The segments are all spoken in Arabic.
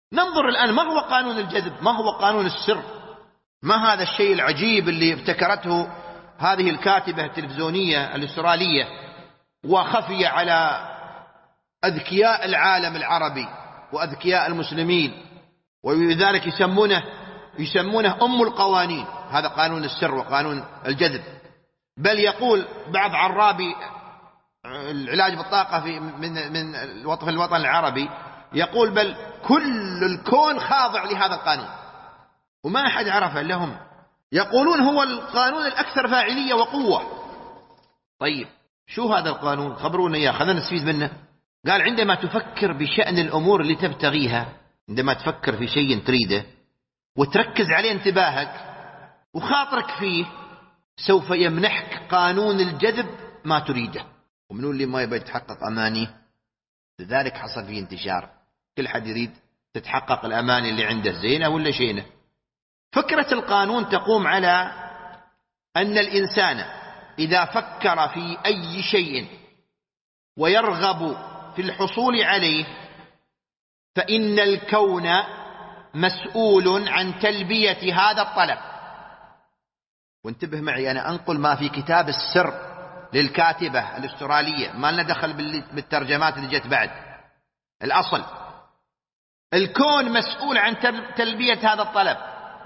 ننظر الآن ما هو قانون الجذب، ما هو قانون السر، ما هذا الشيء العجيب اللي ابتكرته هذه الكاتبة التلفزيونية الأسترالية وخفي على أذكياء العالم العربي وأذكياء المسلمين، ولذلك يسمونه أم القوانين. هذا قانون السر وقانون الجذب. بل يقول بعض عرابي العلاج بالطاقة في الوطن العربي، يقول بل كل الكون خاضع لهذا القانون وما أحد عرفه لهم، يقولون هو القانون الأكثر فاعلية وقوة. طيب شو هذا القانون؟ خبرونا إياه، خلنا نستفيد منه. قال عندما تفكر بشأن الأمور اللي تبتغيها، عندما تفكر في شيء تريده وتركز عليه انتباهك وخاطرك فيه، سوف يمنحك قانون الجذب ما تريده. ومنو اللي ما يبي يتحقق أماني؟ لذلك حصل فيه انتشار، كل حد يريد تتحقق الأماني اللي عنده، زينة ولا شينة. فكرة القانون تقوم على أن الإنسان إذا فكر في أي شيء ويرغب في الحصول عليه، فإن الكون مسؤول عن تلبية هذا الطلب. وانتبه معي، أنا أنقل ما في كتاب السر للكاتبة الأسترالية، ما لنا دخل بالترجمات اللي جت بعد. الأصل الكون مسؤول عن تلبية هذا الطلب،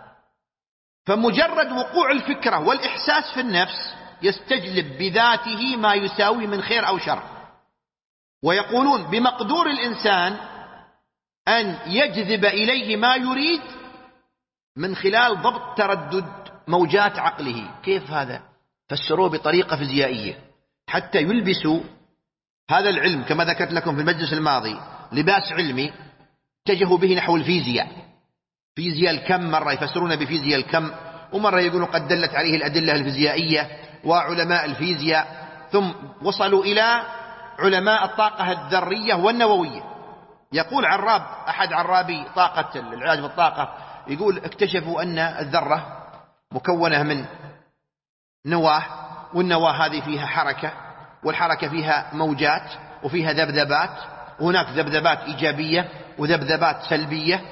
فمجرد وقوع الفكرة والإحساس في النفس يستجلب بذاته ما يساوي من خير أو شر. ويقولون بمقدور الإنسان أن يجذب إليه ما يريد من خلال ضبط تردد موجات عقله. كيف هذا؟ فسروه بطريقة فيزيائية حتى يلبسوا هذا العلم، كما ذكرت لكم في المجلس الماضي، لباس علمي اتجهوا به نحو الفيزياء. فيزياء الكم مرة يفسرون بفيزياء الكم، ومرة يقولون قد دلت عليه الأدلة الفيزيائية وعلماء الفيزياء، ثم وصلوا إلى علماء الطاقة الذرية والنووية. يقول عراب، أحد عرابي طاقة العلاج بالطاقة، يقول اكتشفوا أن الذرة مكونة من نواة، والنواة هذه فيها حركة، والحركة فيها موجات وفيها ذبذبات، وهناك ذبذبات إيجابية وذبذبات سلبية،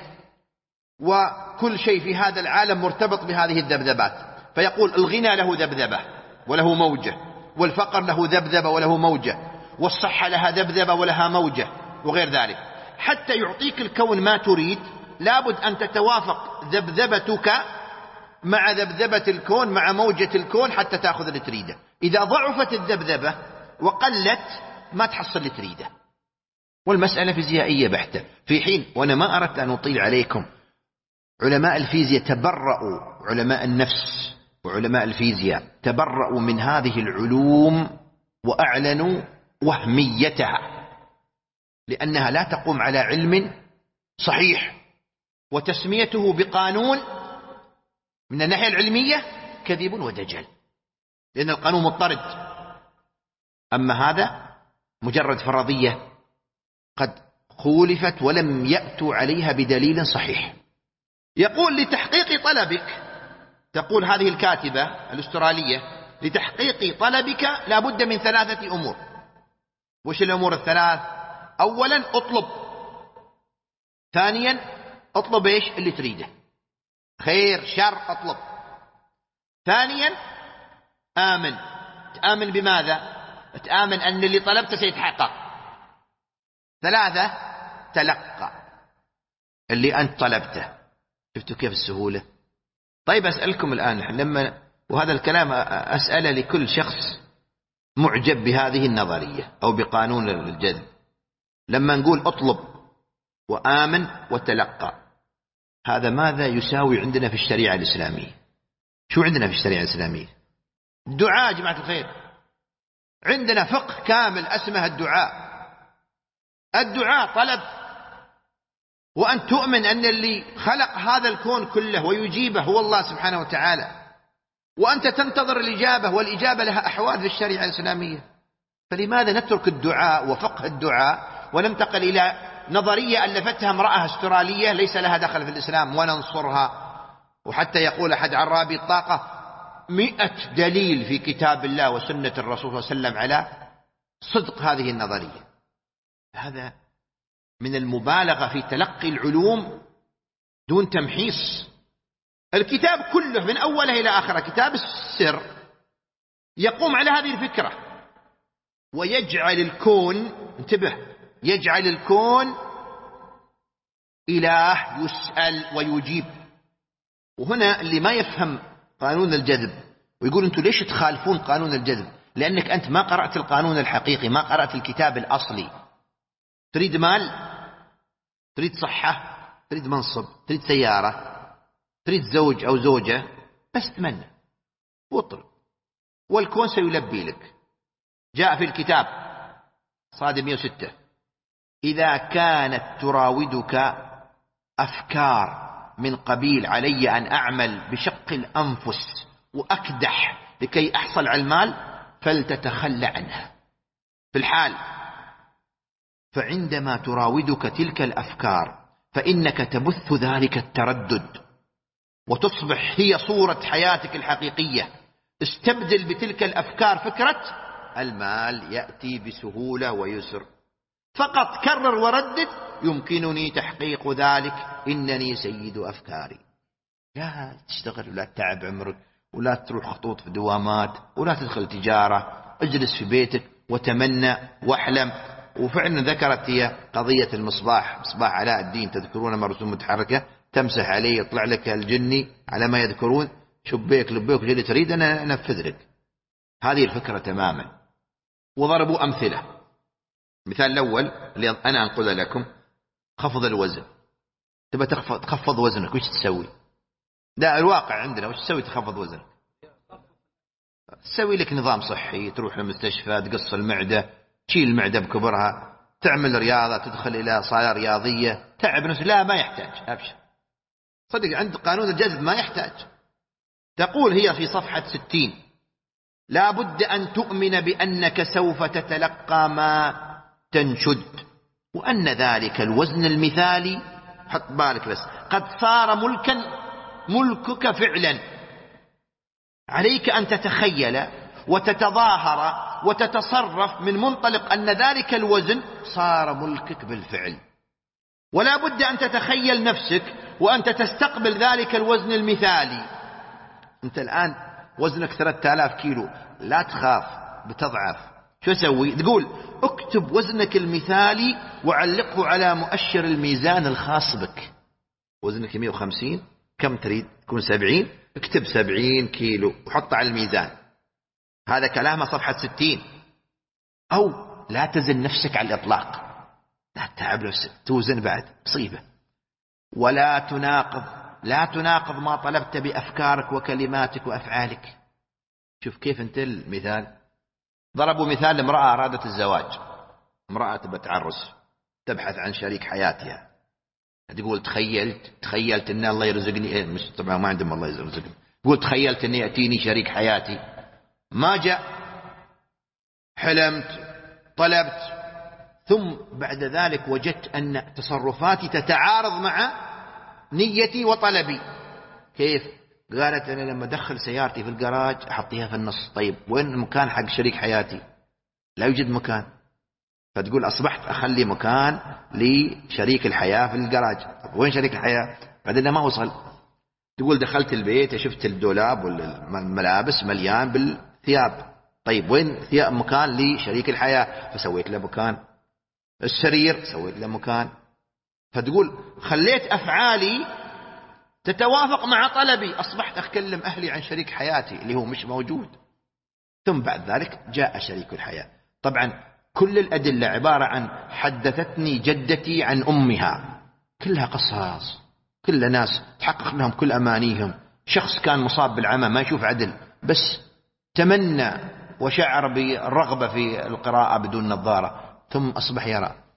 وكل شيء في هذا العالم مرتبط بهذه الذبذبات. فيقول الغنى له ذبذبة وله موجة، والفقر له ذبذبة وله موجة، والصحة لها ذبذبة ولها موجة، وغير ذلك. حتى يعطيك الكون ما تريد لابد أن تتوافق ذبذبتك مع ذبذبة الكون مع موجة الكون حتى تأخذ اللي تريده. إذا ضعفت الذبذبة وقلت ما تحصل اللي تريده. والمسألة فيزيائية بحتة. في حين، وأنا ما أردت أن أطيل عليكم، علماء الفيزياء تبرأوا، علماء النفس وعلماء الفيزياء تبرأوا من هذه العلوم وأعلنوا وهميتها، لأنها لا تقوم على علم صحيح. وتسميته بقانون من الناحية العلمية كذب ودجل، لأن القانون مضطرد. أما هذا مجرد فرضية قد خولفت ولم يأتوا عليها بدليل صحيح. يقول لتحقيق طلبك، تقول هذه الكاتبة الأسترالية، لتحقيق طلبك لابد من 3 أمور. وش الأمور الثلاث؟ أولا اطلب، ثانيا اطلب ايش اللي تريده، خير شر اطلب، ثانيا آمن. تآمن بماذا؟ تآمن أن اللي طلبته سيتحقق. 3 تلقى اللي أنت طلبته. شفتوا كيف السهولة؟ طيب أسألكم الآن لما، وهذا الكلام أسأله لكل شخص معجب بهذه النظرية أو بقانون الجذب، لما نقول اطلب وآمن وتلقى، هذا ماذا يساوي عندنا في الشريعة الإسلامية؟ شو عندنا في الشريعة الإسلامية؟ الدعاء يا جماعة الخير، عندنا فقه كامل اسمه الدعاء. الدعاء طلب، وأن تؤمن أن اللي خلق هذا الكون كله ويجيبه هو الله سبحانه وتعالى، وأنت تنتظر الإجابة، والإجابة لها أحوال في الشريعة الإسلامية. فلماذا نترك الدعاء وفقه الدعاء وننتقل إلى نظرية ألفتها امرأة استرالية ليس لها دخل في الإسلام وننصرها؟ وحتى يقول أحد عرابي الطاقة 100 دليل في كتاب الله وسنة الرسول صلى الله عليه وسلم على صدق هذه النظرية. هذا من المبالغة في تلقي العلوم دون تمحيص. الكتاب كله من أوله إلى آخره كتاب السر يقوم على هذه الفكرة، ويجعل الكون، انتبه، يجعل الكون إله يسأل ويجيب. وهنا اللي ما يفهم قانون الجذب ويقول أنتم ليش تخالفون قانون الجذب؟ لأنك أنت ما قرأت القانون الحقيقي، ما قرأت الكتاب الأصلي. تريد مال، تريد صحة، تريد منصب، تريد سيارة، تريد زوج أو زوجة، بس تمنى واطلب والكون سيلبي لك. جاء في الكتاب صاد 106: إذا كانت تراودك أفكار من قبيل علي أن أعمل بشق الأنفس وأكدح لكي أحصل على المال فلتتخلى عنها. في الحال فعندما تراودك تلك الأفكار فإنك تبث ذلك التردد وتصبح هي صورة حياتك الحقيقية. استبدل بتلك الأفكار فكرة المال يأتي بسهولة ويسر. فقط كرر وردد: يمكنني تحقيق ذلك، إنني سيد أفكاري. لا تشتغل ولا تتعب عمرك ولا تروح خطوط في دوامات ولا تدخل تجارة. اجلس في بيتك وتمنى واحلم. وفعلا ذكرت هي قضية المصباح، مصباح علاء الدين، تذكرون مرسوم متحركة تمسح عليه يطلع لك الجني على ما يذكرون، شبيك لبيك اللي تريد أنا أنفذ لك. هذه الفكرة تماما. وضربوا أمثلة. مثال الأول اللي أنا أنقل لكم: خفض الوزن. تبى تخفض وزنك، وش تسوي؟ ده الواقع عندنا. وش تسوي تخفض وزنك؟ تسوي لك نظام صحي، تروح المستشفى، تقص المعدة، تشيل المعدة بكبرها، تعمل رياضة، تدخل إلى صالة رياضية، تعب نفسك. لا، ما يحتاج، أبشر صدق. عند قانون الجذب ما يحتاج. تقول هي في صفحة 60: لا بد أن تؤمن بأنك سوف تتلقى ما تنشد، وأن ذلك الوزن المثالي، حط بالك بس، قد صار ملكك فعلا. عليك أن تتخيل وتتظاهر وتتصرف من منطلق أن ذلك الوزن صار ملكك بالفعل. ولا بد أن تتخيل نفسك وأنت تستقبل ذلك الوزن المثالي. أنت الآن وزنك 3000 كيلو، لا تخاف بتضعف. شو أسوي؟ تقول اكتب وزنك المثالي وعلقه على مؤشر الميزان الخاص بك. وزنك 150، كم تريد تكون؟ 70. اكتب 70 كيلو وحطه على الميزان. هذا كلامه صفحة 60. أو لا تزن نفسك على الإطلاق، لا تتعب نفسك توزن بعد مصيبة. ولا تناقض ما طلبت بأفكارك وكلماتك وأفعالك. شوف كيف انت المثال. ضربوا مثال: امرأة أرادت الزواج، امرأة بتعرس تبحث عن شريك حياتها، تقول تخيلت ان الله يرزقني، مش طبعا ما عندهم الله يرزقني، تقول تخيلت ان يأتيني شريك حياتي، ما جاء، حلمت، طلبت، ثم بعد ذلك وجدت أن تصرفاتي تتعارض مع نيتي وطلبي. كيف؟ قالت أنا لما أدخل سيارتي في الجراج أحطيها في النص. طيب وين المكان حق شريك حياتي؟ لا يوجد مكان. فتقول أصبحت أخلي مكان لشريك الحياة في الجراج. طيب وين شريك الحياة؟ بعدين ما وصل. تقول دخلت البيت شفت الدولاب والملابس مليان بالثياب. طيب وين مكان لشريك الحياة؟ فسويت له مكان. السرير سويت له مكان. فتقول خليت أفعالي تتوافق مع طلبي، أصبحت أكلم أهلي عن شريك حياتي اللي هو مش موجود. ثم بعد ذلك جاء شريك الحياة. طبعا كل الأدلة عبارة عن حدثتني جدتي عن أمها، كلها قصص، كل ناس تحقق لهم كل أمانيهم. شخص كان مصاب بالعمى ما يشوف عدل، بس تمنى وشعر بالرغبة في القراءة بدون نظارة، ثم أصبح يرى.